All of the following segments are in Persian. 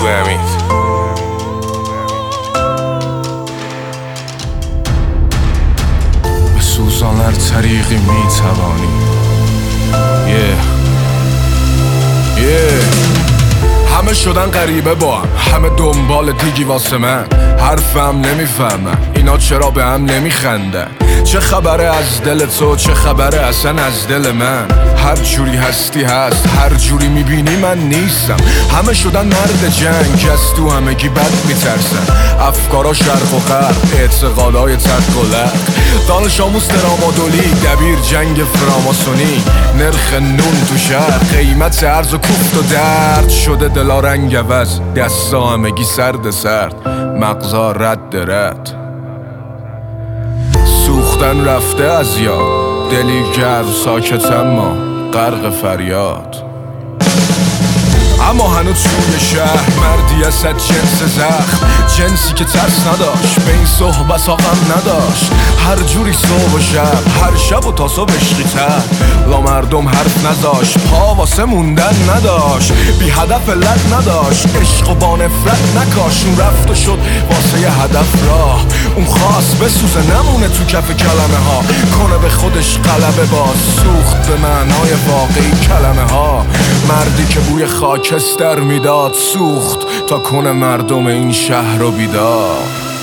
امید. به سوزان هر طریقی میتوانی. همه شدن غریبه با همه دنبال دیگی واسه من. حرفم نمیفهمم اینا چرا به هم نمیخندن. چه خبره از دل تو، چه خبره اصلا از دل من. هر جوری هستی هست، هر جوری میبینی من نیستم. همه شدن مرد جنگ، از تو همگی بد میترسن. افکارا شرق و غرب، اعتقادای تق و لق. دانش آموز ترامادولی، دبیر جنگ فراماسونی. نرخ نون تو شهر، قیمت ارز و کوفت و درد شده دلا رنگ عوض. دستا همگی سرد سرد، مغزا رد رد. سوختن رفته از یاد، دلی گرم ساکت اما غرق فریاد. اما هنوز توی شهر مردی از جنس زخم، جنسی که ترس نداشت، به این صحبت ها غم نداشت. هر جوری صبح و شب، هر شب و تا صبح عشقی تر. لا مردم حرف نذاشت، پا واسه موندن نداشت. بی هدف علت نداشت، عشق و با نفرت نکاش. اون رفت و شد واسه یه هدف راه. اون خواست بسوزه نمونه تو کف کلمه ها. کنه به خودش غلبه باز، سوخت به معنای واقعی کلمه ها. مردی که بوی خاکستر میداد، سوخت تا کنه مردم این شهر رو بیدار.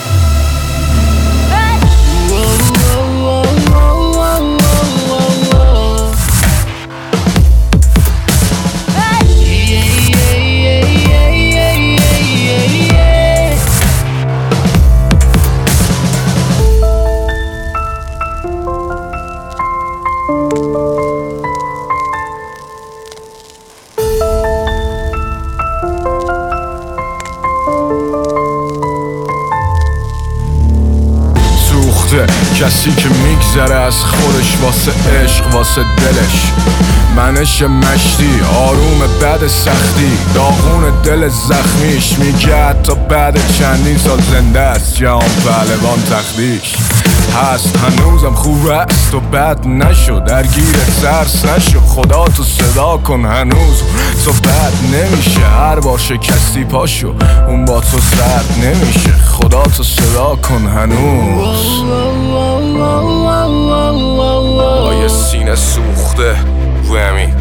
کسی که میگذره از خودش واسه عشق، واسه دلش. منش مشتی آروم بعد سختی، داغون دل زخمیش. میگه حتی بعد چندین سال زنده است، جهان پهلوان تختیش. هست هنوزم خوب است و بد نشو، درگیر ترس نشو. خدا تو صدا کن هنوز تو بد نمیشه. هر بار شکستی پاشو، اون با تو سرد نمیشه. خدا تو صدا کن هنوز. با یه سینه سوخته رو امید.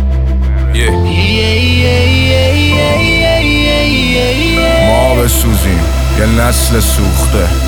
ما بسوزیم یه نسل سوخته.